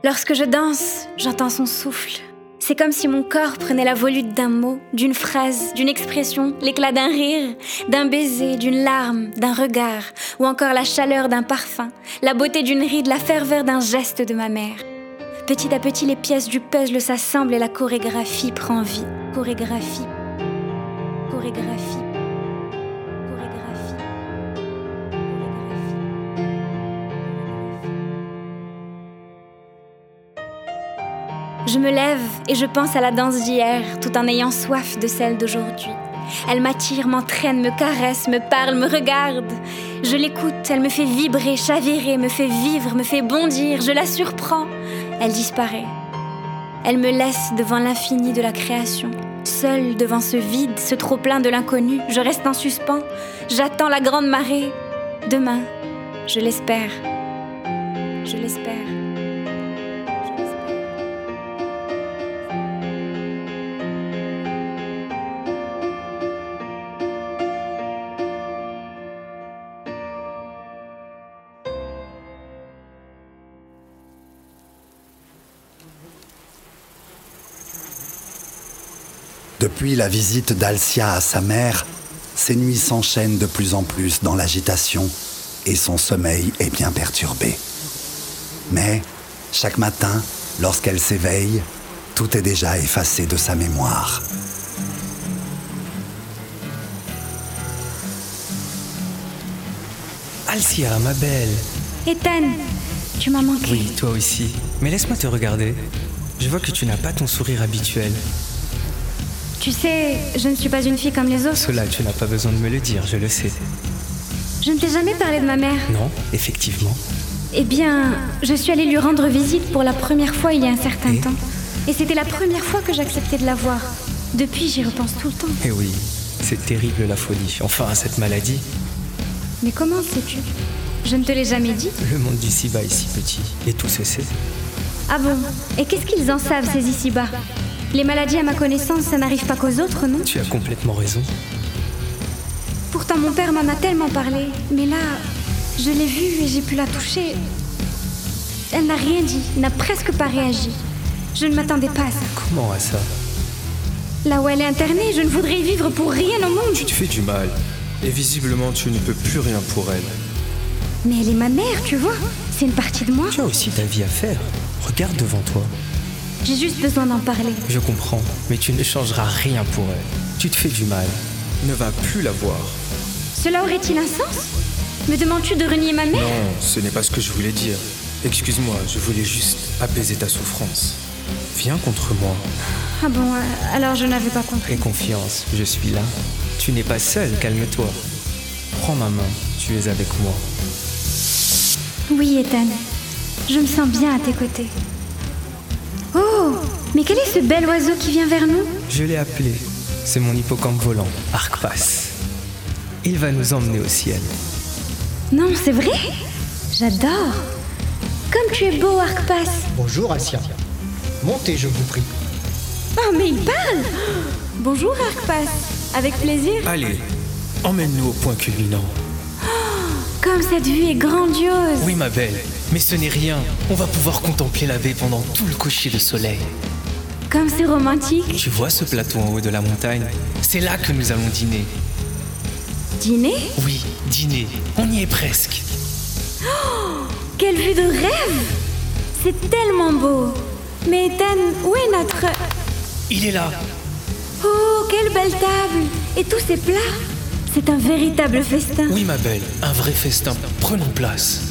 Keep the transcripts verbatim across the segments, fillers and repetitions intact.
Lorsque je danse, j'entends son souffle. C'est comme si mon corps prenait la volute d'un mot, d'une phrase, d'une expression, l'éclat d'un rire, d'un baiser, d'une larme, d'un regard, ou encore la chaleur d'un parfum, la beauté d'une ride, la ferveur d'un geste de ma mère. Petit à petit, les pièces du puzzle s'assemblent et la chorégraphie prend vie. Chorégraphie. Chorégraphie. Chorégraphie. Je me lève et je pense à la danse d'hier, tout en ayant soif de celle d'aujourd'hui. Elle m'attire, m'entraîne, me caresse, me parle, me regarde. Je l'écoute, elle me fait vibrer, chavirer, me fait vivre, me fait bondir. Je la surprends. Elle disparaît. Elle me laisse devant l'infini de la création. Seule devant ce vide, ce trop-plein de l'inconnu, je reste en suspens. J'attends la grande marée. Demain, je l'espère. Je l'espère. Depuis la visite d'Alcia à sa mère, ses nuits s'enchaînent de plus en plus dans l'agitation et son sommeil est bien perturbé. Mais, chaque matin, lorsqu'elle s'éveille, tout est déjà effacé de sa mémoire. Alcia, ma belle. Ethan, tu m'as manqué. Oui, toi aussi. Mais laisse-moi te regarder. Je vois que tu n'as pas ton sourire habituel. Tu sais, je ne suis pas une fille comme les autres. Cela, tu n'as pas besoin de me le dire, je le sais. Je ne t'ai jamais parlé de ma mère. Non, effectivement. Eh bien, je suis allée lui rendre visite pour la première fois il y a un certain Et temps. Et c'était la première fois que j'acceptais de la voir. Depuis, j'y repense tout le temps. Eh oui, c'est terrible la folie. Enfin, cette maladie. Mais comment sais-tu? Je ne te l'ai jamais dit. Le monde d'ici-bas est si petit, et tout se sait. Ah bon? Et qu'est-ce qu'ils en savent, ces ici-bas? Les maladies, à ma connaissance, ça n'arrive pas qu'aux autres, non? Tu as complètement raison. Pourtant, mon père m'en a tellement parlé. Mais là, je l'ai vue et j'ai pu la toucher. Elle n'a rien dit, n'a presque pas réagi. Je ne m'attendais pas à ça. Comment à ça? Là où elle est internée, je ne voudrais y vivre pour rien au monde. Tu te fais du mal. Et visiblement, tu ne peux plus rien pour elle. Mais elle est ma mère, tu vois. C'est une partie de moi. Tu as aussi ta vie à faire. Regarde devant toi. J'ai juste besoin d'en parler. Je comprends, mais tu ne changeras rien pour elle. Tu te fais du mal. Ne va plus la voir. Cela aurait-il un sens? Me demandes-tu de renier ma mère? Non, ce n'est pas ce que je voulais dire. Excuse-moi, je voulais juste apaiser ta souffrance. Viens contre moi. Ah bon, euh, alors je n'avais pas compris. Aie confiance, je suis là. Tu n'es pas seul, calme-toi. Prends ma main, tu es avec moi. Oui, Ethan. Je me sens bien à tes côtés. Oh, mais quel est ce bel oiseau qui vient vers nous? Je l'ai appelé. C'est mon hippocampe volant, Arcpas. Il va nous emmener au ciel. Non, c'est vrai? J'adore. Comme tu es beau, Arcpas. Bonjour, Alcia. Montez, je vous prie. Oh, mais il parle. Bonjour, Arcpas. Avec plaisir. Allez, emmène-nous au point culminant. Comme cette vue est grandiose. Oui, ma belle, mais ce n'est rien. On va pouvoir contempler la baie pendant tout le coucher de soleil. Comme c'est romantique. Tu vois ce plateau en haut de la montagne? C'est là que nous allons dîner. Dîner? Oui, dîner. On y est presque. Quelle vue de rêve! C'est tellement beau. Mais Ethan, où est notre... Il est là. Oh, quelle belle table! Et tous ces plats. C'est un véritable festin. Oui, ma belle, un vrai festin. Prenons place.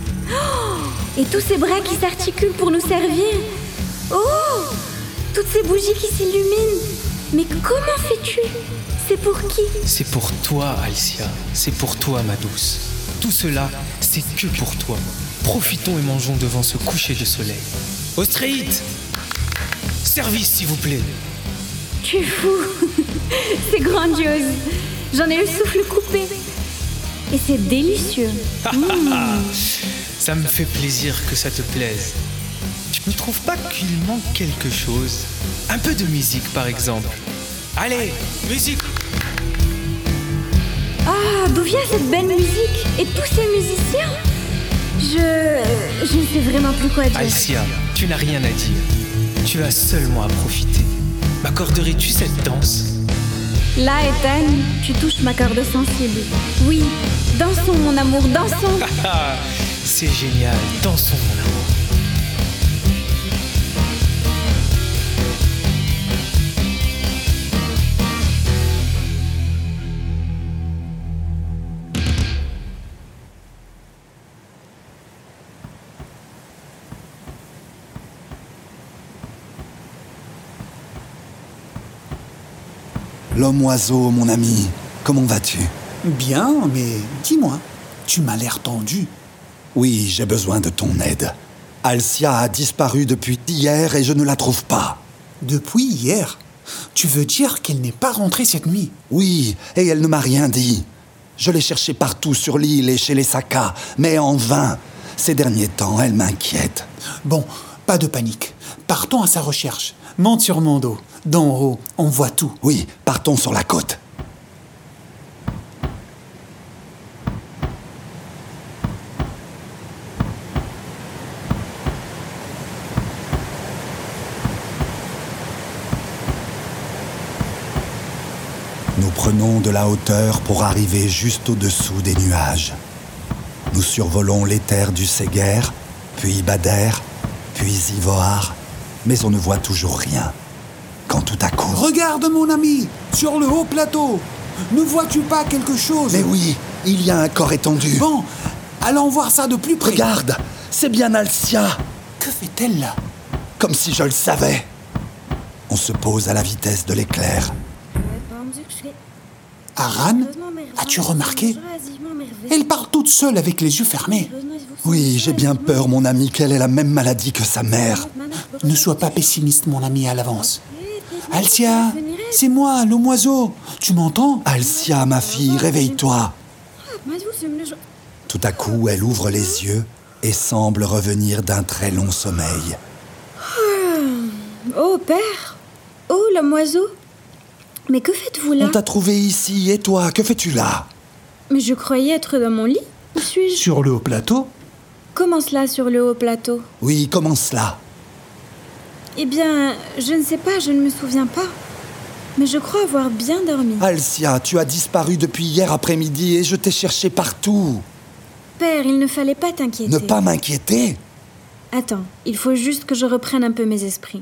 Et tous ces bras qui s'articulent pour nous servir. Oh! Toutes ces bougies qui s'illuminent. Mais comment fais-tu? C'est pour qui? C'est pour toi, Alcia. C'est pour toi, ma douce. Tout cela, c'est que pour toi. Profitons et mangeons devant ce coucher de soleil. Ostréite! Service, s'il vous plaît. Tu es fou. C'est grandiose. J'en ai le souffle coupé. Et c'est délicieux. Mmh. Ça me fait plaisir que ça te plaise. Tu ne trouves pas qu'il manque quelque chose? Un peu de musique, par exemple. Allez, musique! Ah, d'où vient cette belle musique? Et tous ces musiciens? Je... je ne sais vraiment plus quoi dire. Alcia, tu n'as rien à dire. Tu as seulement à profiter. M'accorderais-tu cette danse? Là, Ethan, tu touches ma corde sensible. Oui, dansons, mon amour, dansons. C'est génial, dansons, mon amour. L'homme-oiseau, mon ami, comment vas-tu? Bien, mais dis-moi, tu m'as l'air tendu. Oui, j'ai besoin de ton aide. Alcia a disparu depuis hier et je ne la trouve pas. Depuis hier? Tu veux dire qu'elle n'est pas rentrée cette nuit? Oui, et elle ne m'a rien dit. Je l'ai cherchée partout sur l'île et chez les Saka, mais en vain. Ces derniers temps, elle m'inquiète. Bon, pas de panique. Partons à sa recherche. Monte sur mon dos. D'en haut, on voit tout. Oui, partons sur la côte. Nous prenons de la hauteur pour arriver juste au-dessous des nuages. Nous survolons les terres du Séguer, puis Bader, puis Ivoire, mais on ne voit toujours rien. Quand tout à coup... Regarde, mon ami, sur le haut plateau. Ne vois-tu pas quelque chose? Mais oui, il y a un corps étendu. Bon, allons voir ça de plus près. Regarde, c'est bien Alcia. Que fait-elle là? Comme si je le savais. On se pose à la vitesse de l'éclair. Aran, as-tu remarqué? Elle part toute seule avec les yeux fermés. Oui, j'ai bien peur, mon ami, qu'elle ait la même maladie que sa mère. Ne sois pas pessimiste, mon ami, à l'avance. Alcia, c'est moi, l'homme-oiseau. Tu m'entends? Alcia, ma fille, réveille-toi. Tout à coup, elle ouvre les yeux et semble revenir d'un très long sommeil. Oh, père! Oh, l'homme-oiseau! Mais que faites-vous là? On t'a trouvé ici, et toi, que fais-tu là? Mais je croyais être dans mon lit. Où suis-je? Sur le haut plateau? Comment cela, sur le haut plateau? Oui, comment cela? Eh bien, je ne sais pas, je ne me souviens pas. Mais je crois avoir bien dormi. Alcia, tu as disparu depuis hier après-midi et je t'ai cherché partout. Père, il ne fallait pas t'inquiéter. Ne pas m'inquiéter? Attends, il faut juste que je reprenne un peu mes esprits.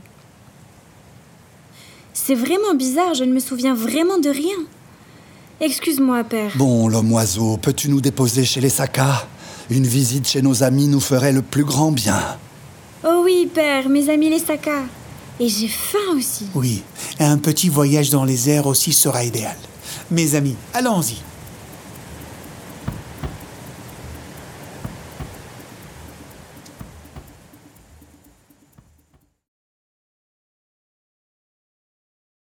C'est vraiment bizarre, je ne me souviens vraiment de rien. Excuse-moi, père. Bon, l'homme-oiseau, peux-tu nous déposer chez les Saka? Une visite chez nos amis nous ferait le plus grand bien. Oh oui, père, mes amis les Saka. Et j'ai faim aussi. Oui, un petit voyage dans les airs aussi sera idéal. Mes amis, allons-y.